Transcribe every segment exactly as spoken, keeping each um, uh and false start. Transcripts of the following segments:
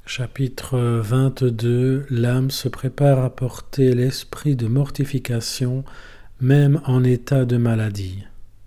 Chapitre vingt-deux. L'âme se prépare à porter l'esprit de mortification, même en état de maladie.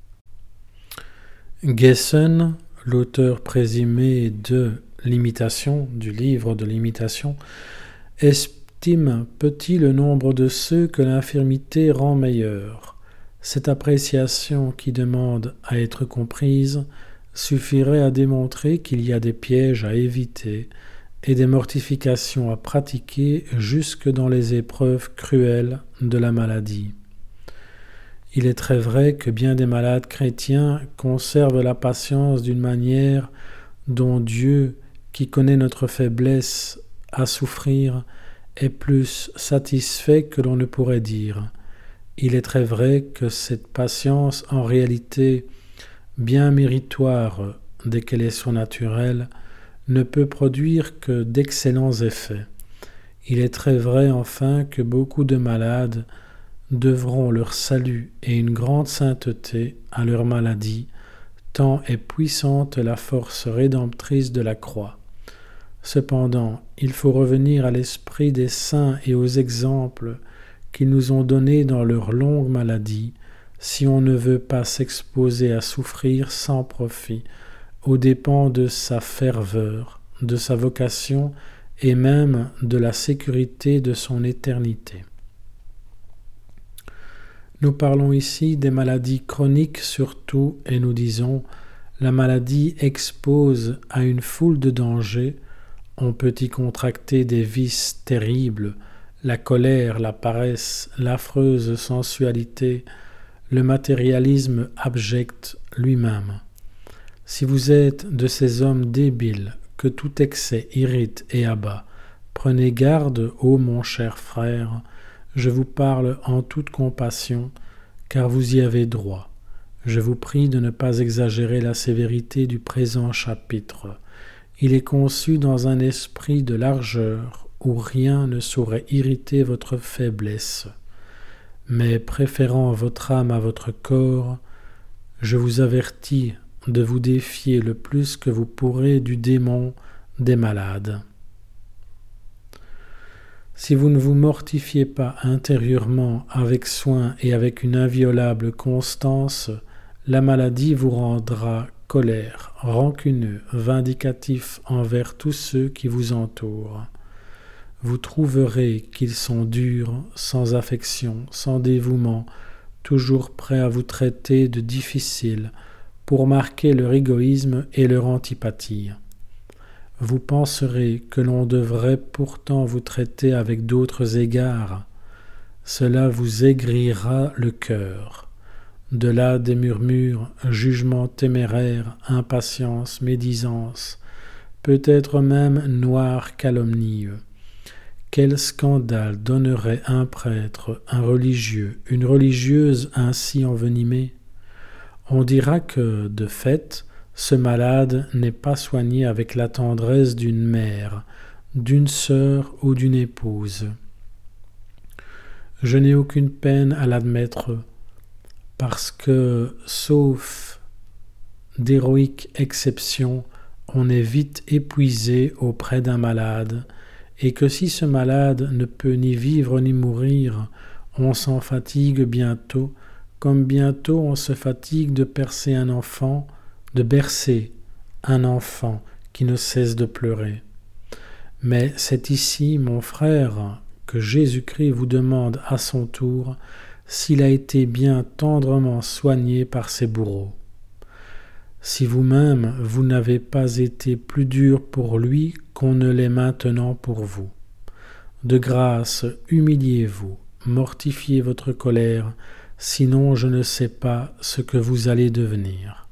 Gessen, l'auteur présumé de l'Imitation, du livre de l'Imitation, estime petit le nombre de ceux que l'infirmité rend meilleurs. Cette appréciation qui demande à être comprise suffirait à démontrer qu'il y a des pièges à éviter et des mortifications à pratiquer jusque dans les épreuves cruelles de la maladie. Il est très vrai que bien des malades chrétiens conservent la patience d'une manière dont Dieu, qui connaît notre faiblesse à souffrir, est plus satisfait que l'on ne pourrait dire. Il est très vrai que cette patience, en réalité bien méritoire dès qu'elle est surnaturelle, ne peut produire que d'excellents effets. Il est très vrai enfin que beaucoup de malades devront leur salut et une grande sainteté à leur maladie, tant est puissante la force rédemptrice de la croix. Cependant, il faut revenir à l'esprit des saints et aux exemples qu'ils nous ont donnés dans leur longue maladie, si on ne veut pas s'exposer à souffrir sans profit, aux dépens de sa ferveur, de sa vocation et même de la sécurité de son éternité. Nous parlons ici des maladies chroniques surtout et nous disons la maladie expose à une foule de dangers. On peut y contracter des vices terribles, la colère, la paresse, l'affreuse sensualité, le matérialisme abject lui-même. Si vous êtes de ces hommes débiles que tout excès irrite et abat, prenez garde, ô mon cher frère, je vous parle en toute compassion, car vous y avez droit. Je vous prie de ne pas exagérer la sévérité du présent chapitre. Il est conçu dans un esprit de largeur où rien ne saurait irriter votre faiblesse. Mais préférant votre âme à votre corps, je vous avertis de vous défier le plus que vous pourrez du démon des malades. Si vous ne vous mortifiez pas intérieurement avec soin et avec une inviolable constance, la maladie vous rendra colère, rancuneux, vindicatif envers tous ceux qui vous entourent. Vous trouverez qu'ils sont durs, sans affection, sans dévouement, toujours prêts à vous traiter de difficiles, pour marquer leur égoïsme et leur antipathie. Vous penserez que l'on devrait pourtant vous traiter avec d'autres égards. Cela vous aigrira le cœur. De là des murmures, jugements téméraires, impatience, médisance, peut-être même noirs calomnieux. Quel scandale donnerait un prêtre, un religieux, une religieuse ainsi envenimée? On dira que, de fait, ce malade n'est pas soigné avec la tendresse d'une mère, d'une sœur ou d'une épouse. Je n'ai aucune peine à l'admettre, parce que, sauf d'héroïques exceptions, on est vite épuisé auprès d'un malade, et que si ce malade ne peut ni vivre ni mourir, on s'en fatigue bientôt, comme bientôt on se fatigue de percer un enfant, de bercer un enfant qui ne cesse de pleurer. Mais c'est ici, mon frère, que Jésus-Christ vous demande à son tour s'il a été bien tendrement soigné par ses bourreaux. Si vous-même vous n'avez pas été plus dur pour lui qu'on ne l'est maintenant pour vous. De grâce, humiliez-vous, mortifiez votre colère, sinon je ne sais pas ce que vous allez devenir.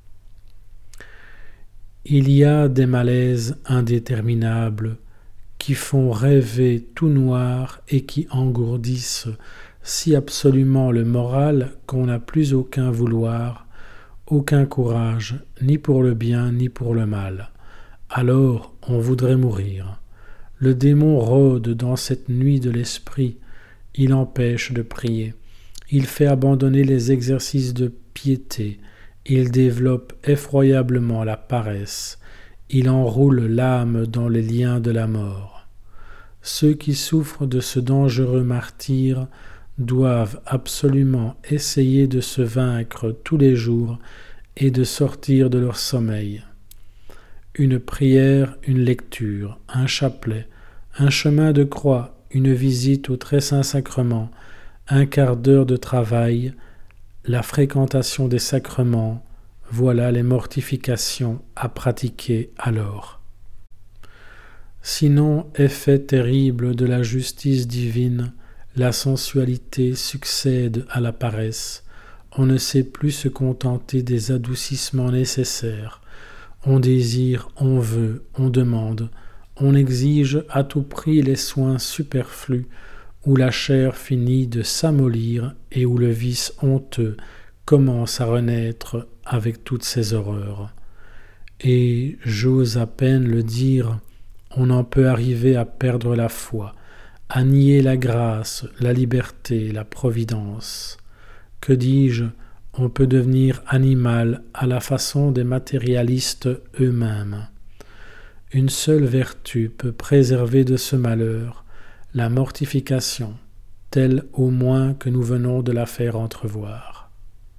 Il y a des malaises indéterminables qui font rêver tout noir et qui engourdissent si absolument le moral qu'on n'a plus aucun vouloir, aucun courage, ni pour le bien ni pour le mal. Alors on voudrait mourir. Le démon rôde dans cette nuit de l'esprit, il empêche de prier. Il fait abandonner les exercices de piété, il développe effroyablement la paresse, il enroule l'âme dans les liens de la mort. Ceux qui souffrent de ce dangereux martyre doivent absolument essayer de se vaincre tous les jours et de sortir de leur sommeil. Une prière, une lecture, un chapelet, un chemin de croix, une visite au très saint sacrement, un quart d'heure de travail, la fréquentation des sacrements, voilà les mortifications à pratiquer alors. Sinon, effet terrible de la justice divine, la sensualité succède à la paresse, on ne sait plus se contenter des adoucissements nécessaires, on désire, on veut, on demande, on exige à tout prix les soins superflus, où la chair finit de s'amollir et où le vice honteux commence à renaître avec toutes ses horreurs. Et, j'ose à peine le dire, on en peut arriver à perdre la foi, à nier la grâce, la liberté, la providence. Que dis-je, on peut devenir animal à la façon des matérialistes eux-mêmes. Une seule vertu peut préserver de ce malheur, la mortification, telle au moins que nous venons de la faire entrevoir.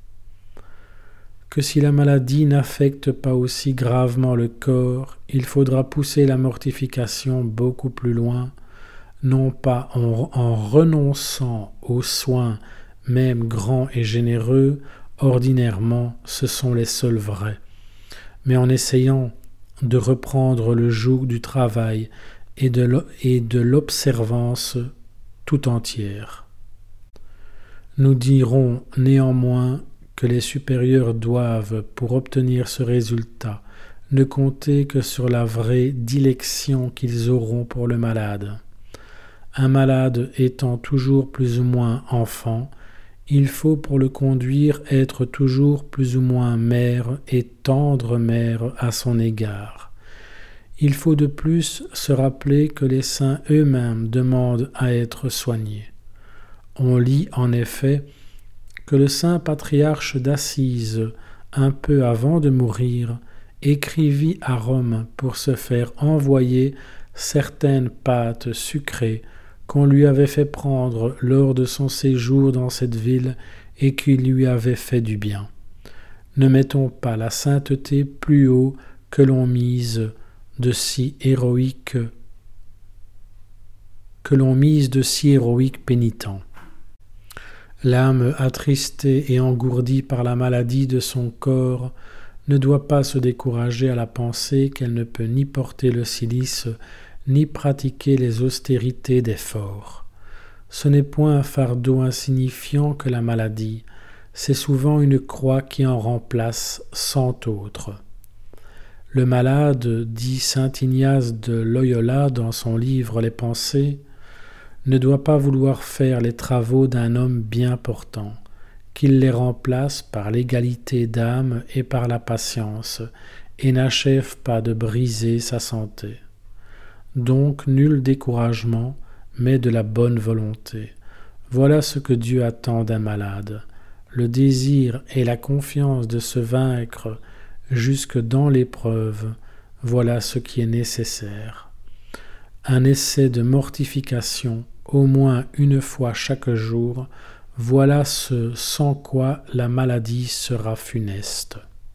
Que si la maladie n'affecte pas aussi gravement le corps, il faudra pousser la mortification beaucoup plus loin, non pas en, en renonçant aux soins, même grands et généreux, ordinairement ce sont les seuls vrais, mais en essayant de reprendre le joug du travail et de l'observance tout entière. Nous dirons néanmoins que les supérieurs doivent, pour obtenir ce résultat, ne compter que sur la vraie dilection qu'ils auront pour le malade. Un malade étant toujours plus ou moins enfant, il faut pour le conduire être toujours plus ou moins mère et tendre mère à son égard. Il faut de plus se rappeler que les saints eux-mêmes demandent à être soignés. On lit en effet que le saint patriarche d'Assise, un peu avant de mourir, écrivit à Rome pour se faire envoyer certaines pâtes sucrées qu'on lui avait fait prendre lors de son séjour dans cette ville et qui lui avaient fait du bien. Ne mettons pas la sainteté plus haut que l'on mise de si héroïques que l'on mise de si héroïques pénitents. L'âme attristée et engourdie par la maladie de son corps ne doit pas se décourager à la pensée qu'elle ne peut ni porter le cilice ni pratiquer les austérités des forts. Ce n'est point un fardeau insignifiant que la maladie, c'est souvent une croix qui en remplace cent autres. Le malade, dit saint Ignace de Loyola dans son livre Les Pensées, ne doit pas vouloir faire les travaux d'un homme bien portant, qu'il les remplace par l'égalité d'âme et par la patience, et n'achève pas de briser sa santé. Donc nul découragement, mais de la bonne volonté. Voilà ce que Dieu attend d'un malade, le désir et la confiance de se vaincre jusque dans l'épreuve, voilà ce qui est nécessaire. Un essai de mortification, au moins une fois chaque jour, voilà ce sans quoi la maladie sera funeste.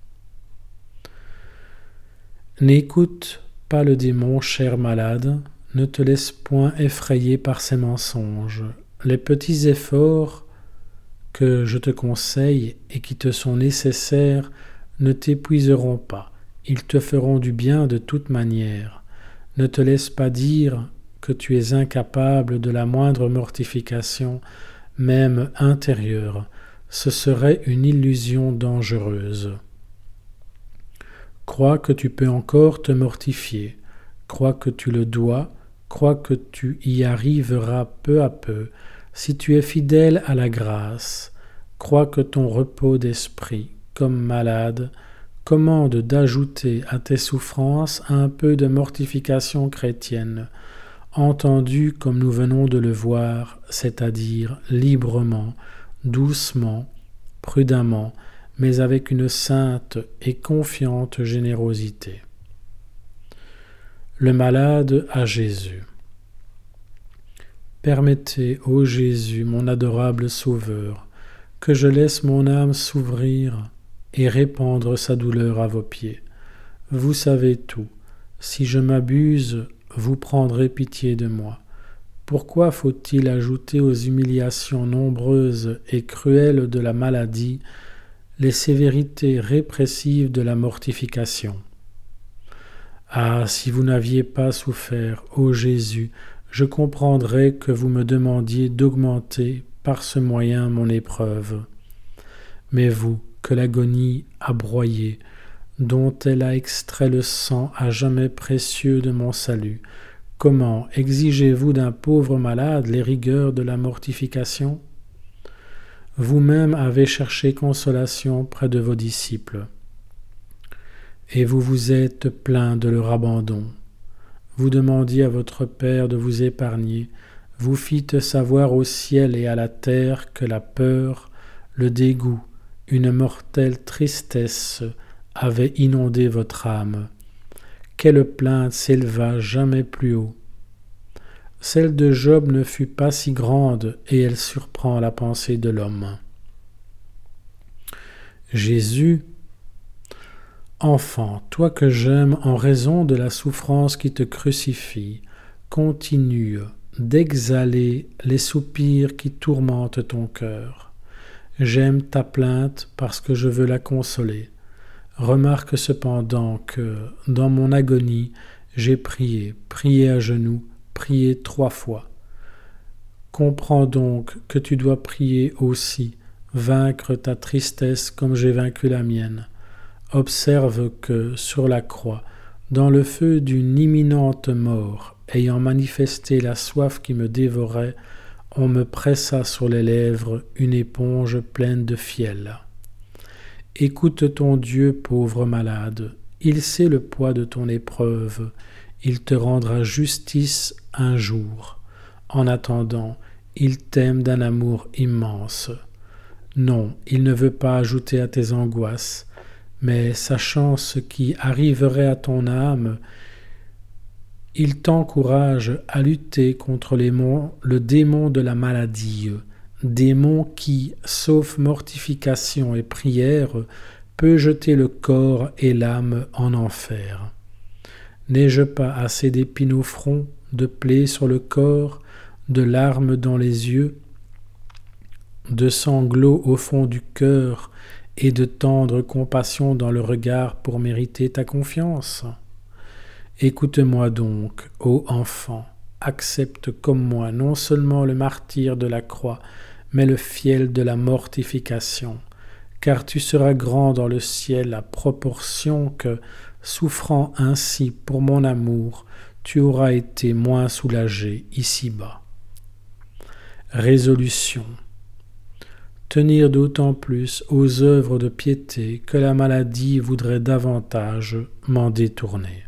N'écoute pas le démon, cher malade, ne te laisse point effrayer par ses mensonges. Les petits efforts que je te conseille et qui te sont nécessaires ne t'épuiseront pas, ils te feront du bien de toute manière. Ne te laisse pas dire que tu es incapable de la moindre mortification, même intérieure, ce serait une illusion dangereuse. Crois que tu peux encore te mortifier, crois que tu le dois, crois que tu y arriveras peu à peu, si tu es fidèle à la grâce, crois que ton repos d'esprit, comme malade, commande d'ajouter à tes souffrances un peu de mortification chrétienne, entendue comme nous venons de le voir, c'est-à-dire librement, doucement, prudemment, mais avec une sainte et confiante générosité. Le malade à Jésus. Permettez, ô Jésus, mon adorable Sauveur, que je laisse mon âme s'ouvrir et répandre sa douleur à vos pieds. Vous savez tout. Si je m'abuse, vous prendrez pitié de moi. Pourquoi faut-il ajouter aux humiliations nombreuses et cruelles de la maladie les sévérités répressives de la mortification? Ah, si vous n'aviez pas souffert, ô Jésus, je comprendrais que vous me demandiez d'augmenter par ce moyen mon épreuve. Mais vous, que l'agonie a broyé, dont elle a extrait le sang à jamais précieux de mon salut, comment exigez-vous d'un pauvre malade les rigueurs de la mortification? Vous-même avez cherché consolation près de vos disciples, et vous vous êtes plaint de leur abandon. Vous demandiez à votre Père de vous épargner, vous fîtes savoir au ciel et à la terre que la peur, le dégoût, une mortelle tristesse avaient inondé votre âme. Quelle plainte s'éleva jamais plus haut? Celle de Job ne fut pas si grande et elle surprend la pensée de l'homme. Jésus, enfant, toi que j'aime en raison de la souffrance qui te crucifie, continue d'exhaler les soupirs qui tourmentent ton cœur. J'aime ta plainte parce que je veux la consoler. Remarque cependant que, dans mon agonie, j'ai prié, prié à genoux, prié trois fois. Comprends donc que tu dois prier aussi, vaincre ta tristesse comme j'ai vaincu la mienne. Observe que, sur la croix, dans le feu d'une imminente mort, ayant manifesté la soif qui me dévorait, on me pressa sur les lèvres une éponge pleine de fiel. Écoute ton Dieu, pauvre malade, il sait le poids de ton épreuve, il te rendra justice un jour. En attendant, il t'aime d'un amour immense. Non, il ne veut pas ajouter à tes angoisses, mais sachant ce qui arriverait à ton âme, il t'encourage à lutter contre les mon- le démon de la maladie, démon qui, sauf mortification et prière, peut jeter le corps et l'âme en enfer. N'ai-je pas assez d'épines au front, de plaies sur le corps, de larmes dans les yeux, de sanglots au fond du cœur et de tendre compassion dans le regard pour mériter ta confiance? Écoute-moi donc, ô enfant, accepte comme moi non seulement le martyre de la croix, mais le fiel de la mortification, car tu seras grand dans le ciel à proportion que, souffrant ainsi pour mon amour, tu auras été moins soulagé ici-bas. Résolution. Tenir d'autant plus aux œuvres de piété que la maladie voudrait davantage m'en détourner.